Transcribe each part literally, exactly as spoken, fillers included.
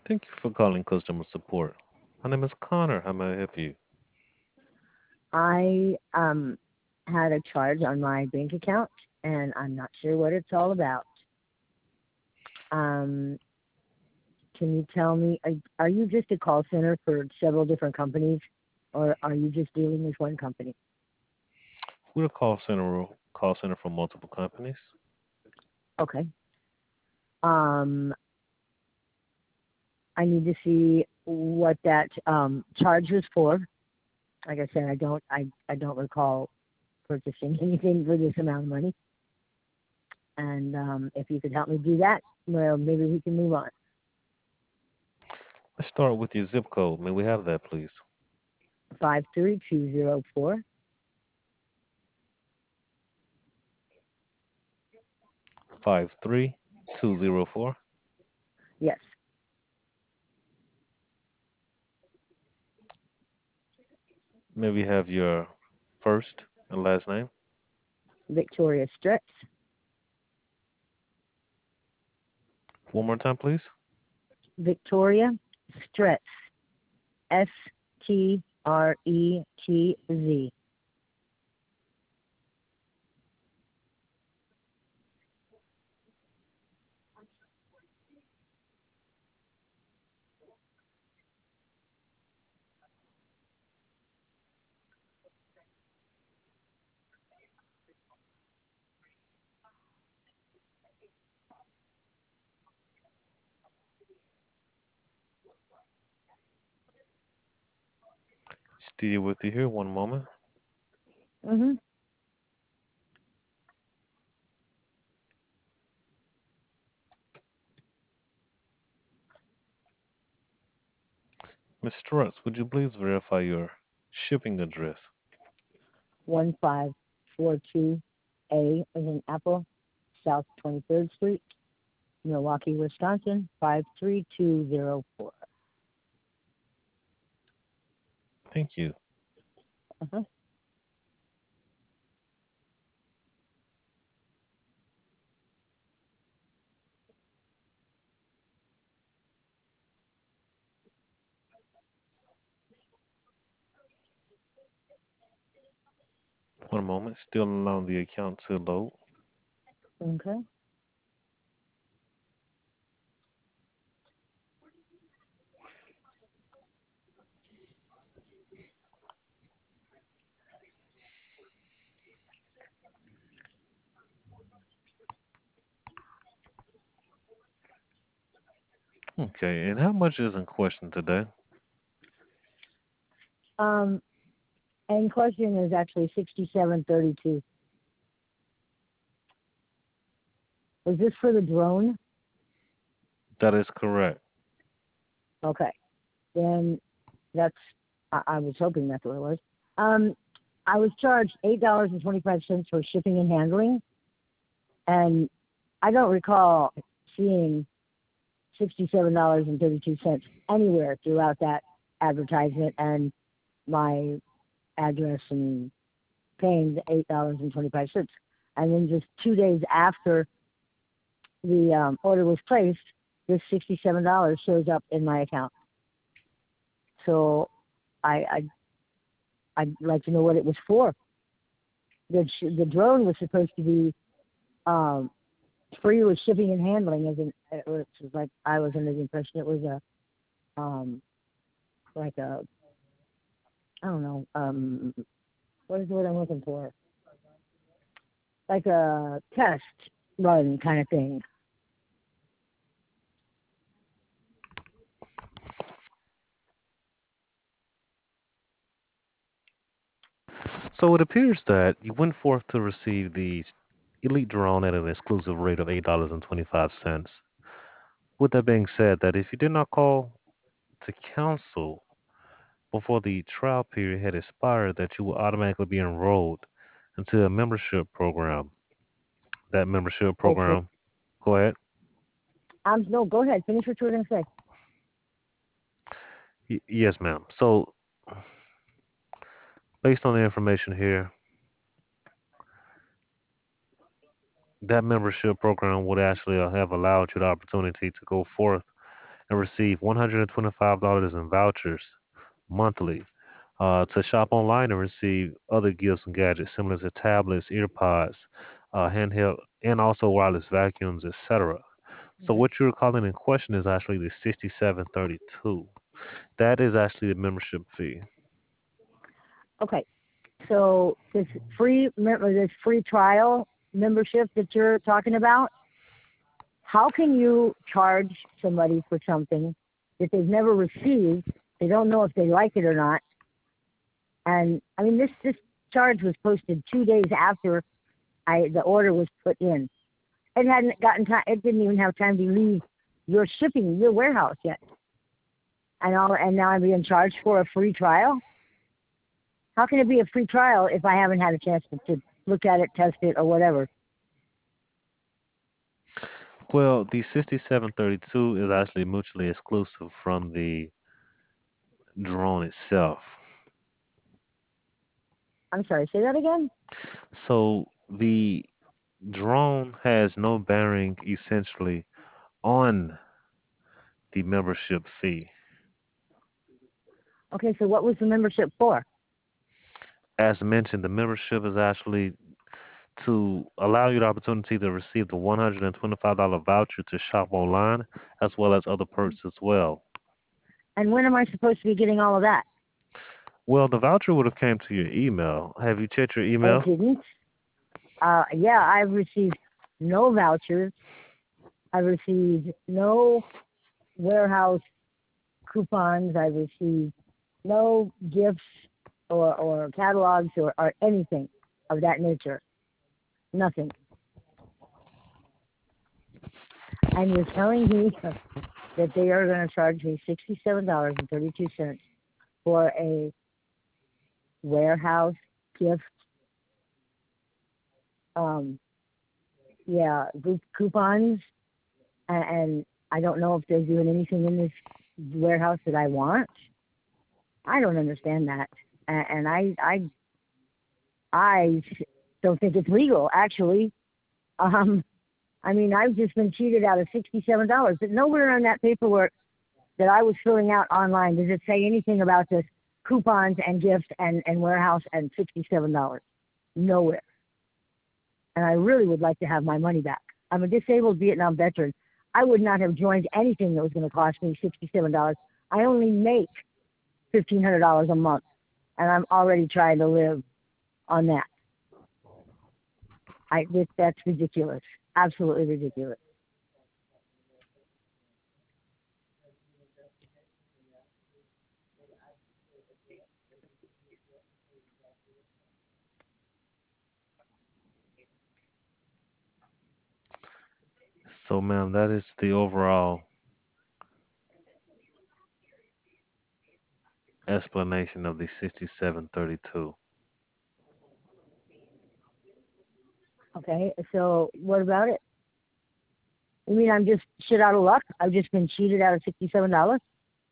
Thank you for calling customer support. My name is Connor. How may I help you? I um had a charge on my bank account, and I'm not sure what it's all about. Um, can you tell me? Are, are you just a call center for several different companies, or are you just dealing with one company? We're a call center call center for multiple companies. Okay. Um, I need to see what that um charge was for. Like I said, I don't I I don't recall purchasing anything for this amount of money. And um, if you could help me do that, well, maybe we can move on. Let's start with your zip code. May we have that, please? Five three two zero four. Five three two zero four. Yes, May we have your first and last name? Victoria Stretz. One more time, please. Victoria Stretz. S T R E T Z. Still with you here. One moment. Mm-hmm. Miss Strutz, would you please verify your shipping address? one five four two A as in Apple, South twenty-third Street, Milwaukee, Wisconsin, five three two zero four. Thank you. Uh-huh. One moment. Still allowing the account to load. Okay. Okay. And how much is in question today? Um, and question is actually sixty-seven thirty-two. Was this for the drone? That is correct. Okay. Then that's, I, I was hoping that's what it was. Um, I was charged eight dollars and twenty-five cents for shipping and handling, and I don't recall seeing sixty-seven dollars and thirty-two cents anywhere throughout that advertisement and my address and paying the eight dollars and twenty-five cents. And then just two days after the um, order was placed, this sixty-seven dollars shows up in my account. So I, I I'd like to know what it was for. The the drone was supposed to be um, free with shipping and handling, as in it was like I was under the impression it was a um, like a I don't know um, what is the word I'm looking for? Like a test run kind of thing. So it appears that you went forth to receive the Elite drone at an exclusive rate of eight dollars and twenty-five cents. With that being said, that if you did not call to cancel before the trial period had expired, that you will automatically be enrolled into a membership program. That membership Okay. program, go ahead. Um, no, go ahead. Finish what you were going to say. Y- yes, ma'am. So, based on the information here, that membership program would actually uh, have allowed you the opportunity to go forth and receive one hundred twenty-five dollars in vouchers monthly uh, to shop online and receive other gifts and gadgets similar to tablets, earpods, uh, handheld, and also wireless vacuums, et cetera. So Mhm. what you're calling in question is actually the sixty-seven thirty-two. That is actually the membership fee. Okay, so this free mem- this free trial membership that you're talking about, how can you charge somebody for something that they've never received? They don't know if they like it or not. And I mean, this this charge was posted two days after I the order was put in. It hadn't gotten time. It didn't even have time to leave your shipping, your warehouse yet. And all, and now I'm being charged for a free trial. How can it be a free trial if I haven't had a chance to, to look at it, test it, or whatever? Well, the sixty-seven thirty-two is actually mutually exclusive from the drone itself. I'm sorry. Say that again. So the drone has no bearing essentially on the membership fee. Okay. So what was the membership for? As mentioned, the membership is actually to allow you the opportunity to receive the one hundred twenty-five dollars voucher to shop online as well as other perks as well. And when am I supposed to be getting all of that? Well, the voucher would have came to your email. Have you checked your It email? didn't. Uh, yeah, I've received no vouchers. I've received no warehouse coupons. I've received no gifts or, or catalogs or, or anything of that nature. Nothing. And you're telling me that they are going to charge me sixty-seven dollars and thirty-two cents for a warehouse gift, um, yeah, group coupons, and, and I don't know if they're doing anything in this warehouse that I want. I don't understand that, and, and I, I, I don't think it's legal. Actually, um, I mean, I've just been cheated out of sixty-seven dollars. But nowhere on that paperwork that I was filling out online does it say anything about this coupons and gifts and, and warehouse and sixty-seven dollars. Nowhere. And I really would like to have my money back. I'm a disabled Vietnam veteran. I would not have joined anything that was going to cost me sixty-seven dollars. I only make fifteen hundred dollars a month, and I'm already trying to live on that. I this, that's ridiculous. Absolutely ridiculous. So, ma'am, that is the overall explanation of the sixty-seven thirty-two. Okay, so what about it? You mean I'm just shit out of luck? I've just been cheated out of sixty-seven dollars?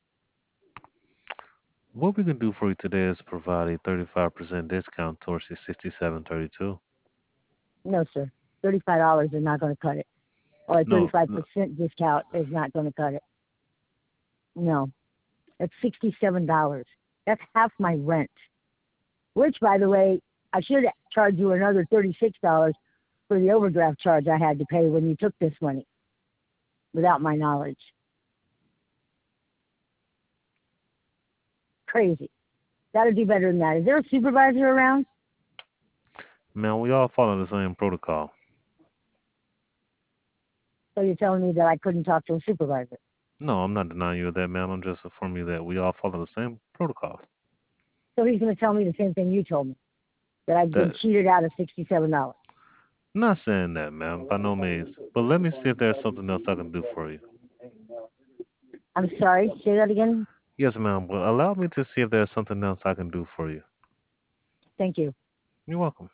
What we can do for you today is provide a thirty-five percent discount towards the sixty-seven thirty-two. No, sir. thirty-five dollars is not going to cut it. Or a No, no, thirty-five percent discount is not going to cut it. No, that's sixty-seven dollars. That's half my rent. Which, by the way, I should charge you another thirty-six dollars for the overdraft charge I had to pay when you took this money without my knowledge. Crazy. Got to do better than that. Is there a supervisor around? man, we all follow the same protocol. So you're telling me that I couldn't talk to a supervisor? No, I'm not denying you of that, ma'am. I'm just informing you that we all follow the same protocol. So he's going to tell me the same thing you told me, that I've been That cheated out of sixty-seven dollars. I'm not saying that, ma'am, by no means. But let me see if there's something else I can do for you. I'm sorry, say that again? Yes, ma'am, but allow me to see if there's something else I can do for you. Thank you. You're welcome.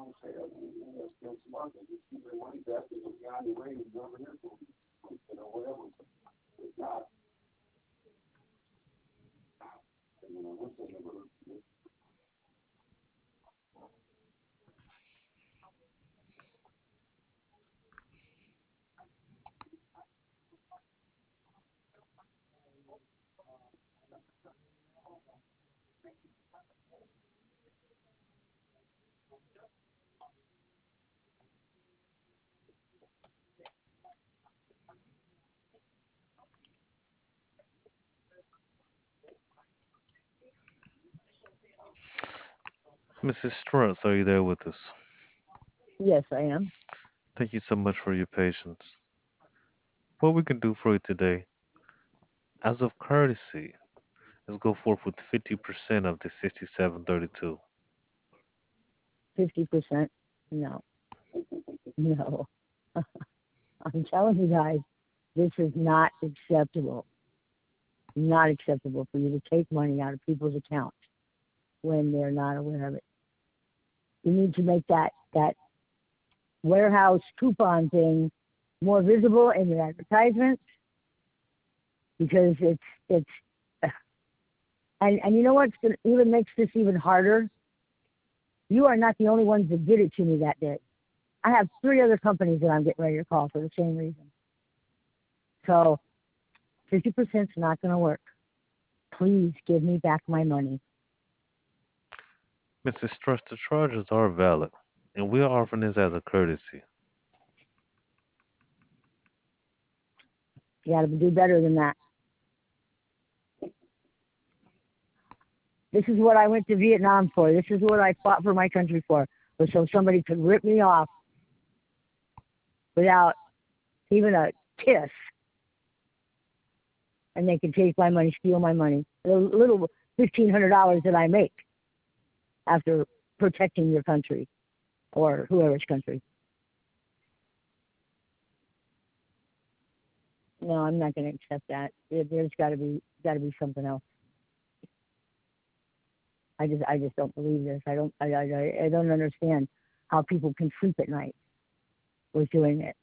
Missus Struntz, are you there with us? Yes, I am. Thank you so much for your patience. What we can do for you today, as of courtesy, is go forth with fifty percent of the sixty-seven thirty-two. fifty percent. No, no. I'm telling you guys, this is not acceptable. Not acceptable for you to take money out of people's accounts when they're not aware of it. You need to make that that warehouse coupon thing more visible in your advertisements because it's it's and and you know what's gonna even makes this even harder? You are not the only ones that did it to me that day. I have three other companies that I'm getting ready to call for the same reason. So fifty percent is not going to work. Please give me back my money. Missus Struntz, the charges are valid, and we are offering this as a courtesy. You got to do better than that. This is what I went to Vietnam for. This is what I fought for my country for, was so somebody could rip me off without even a kiss, and they could take my money, steal my money, the little fifteen hundred dollars that I make after protecting your country or whoever's country. No, I'm not going to accept that. There's got to be got to be something else. I just I just don't believe this. I don't I I, I don't understand how people can sleep at night with doing it.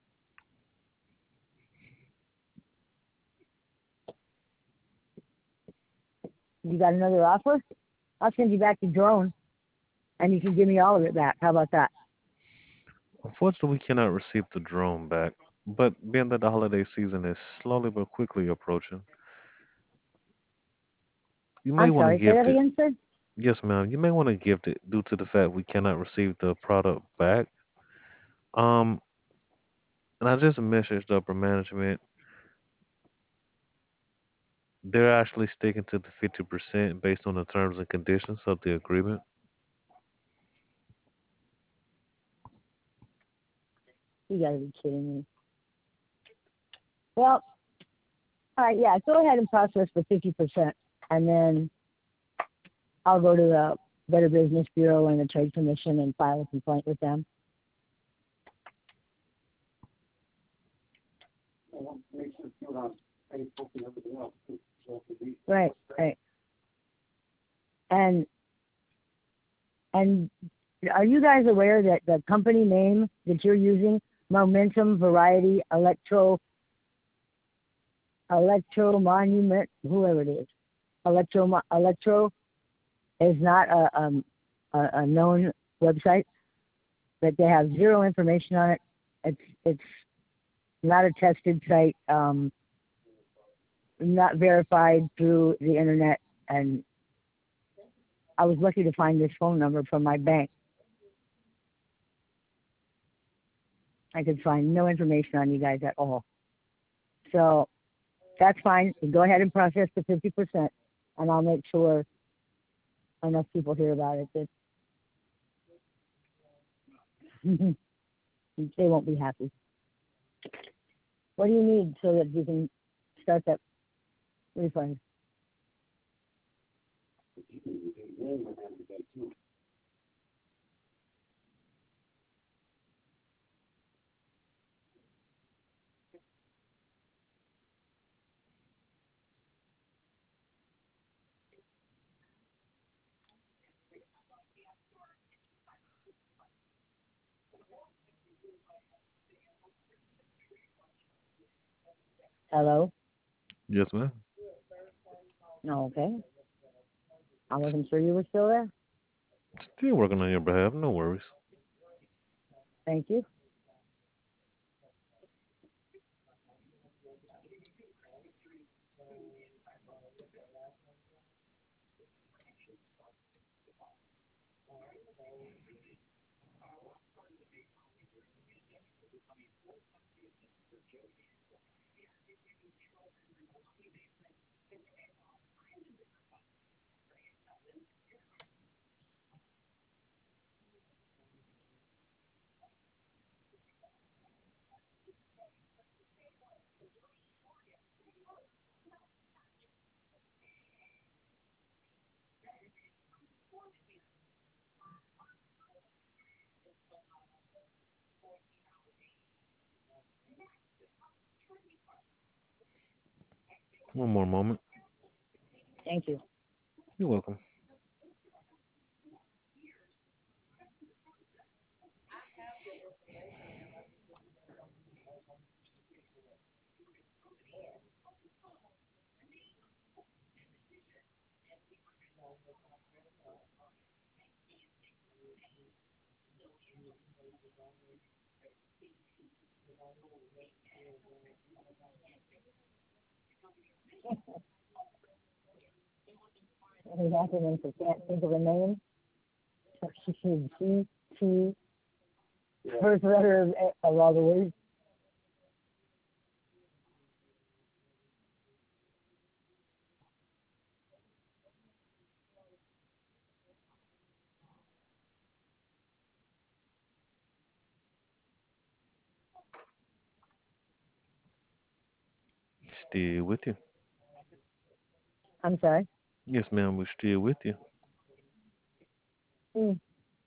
You got another offer? I'll send you back the drone, and you can give me all of it back. How about that? Unfortunately, we cannot receive the drone back, but being that the holiday season is slowly but quickly approaching, you may I'm want to sorry. Say that gift it. again, sir. Yes, ma'am. You may want to gift it due to the fact we cannot receive the product back. Um, and I just messaged upper management. They're actually sticking to the fifty percent based on the terms and conditions of the agreement. You got to be kidding me. Well, all right, yeah. Go ahead and process the fifty percent, and then I'll go to the Better Business Bureau and the Trade Commission and file a complaint with them. Right, right. And and are you guys aware that the company name that you're using, Momentum Variety Electro Electro Monument, whoever it is, Electro Electro is not a um a, a known website, that they have zero information on it. It's it's not a tested site, um, not verified through the internet, and I was lucky to find this phone number from my bank. I could find no information on you guys at all. So that's fine. You go ahead and process the fifty percent, and I'll make sure enough people hear about it that they won't be happy. What do you need so that you can start that refund? Hello? Yes, ma'am. No, okay. I wasn't sure you were still there. Still working on your behalf. No worries. Thank you. One more moment. Thank you. You're welcome. His acronym for can't think of a name. G T. First letter of, of all the words. Still with you. I'm sorry. Yes, ma'am. We're still with you. Mm.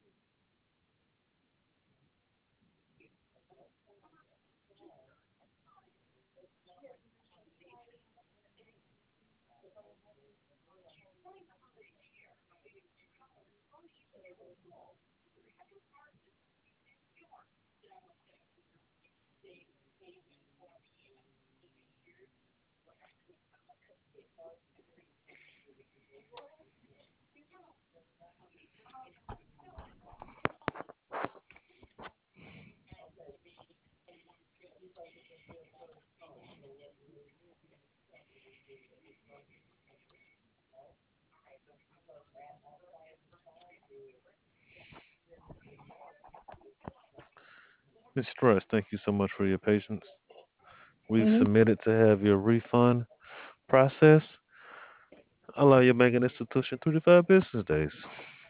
Miss Stress, thank you so much for your patience. We've Mhm. submitted to have your refund process. Allow your banking institution three to five business days.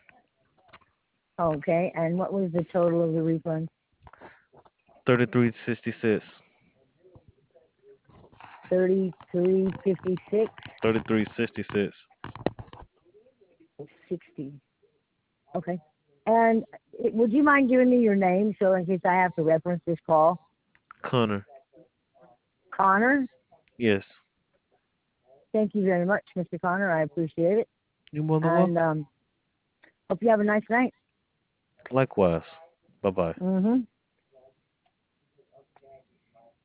Okay. And what was the total of the refund? thirty-three sixty-six. Thirty-three fifty-six thirty-three sixty-six. sixty. Okay. And uh, would you mind giving me your name so in case I have to reference this call? Connor. Connor. Yes. Thank you very much, Mister Connor. I appreciate it. You're more than And welcome. um, hope you have a nice night. Likewise. Bye bye. Mm-hmm.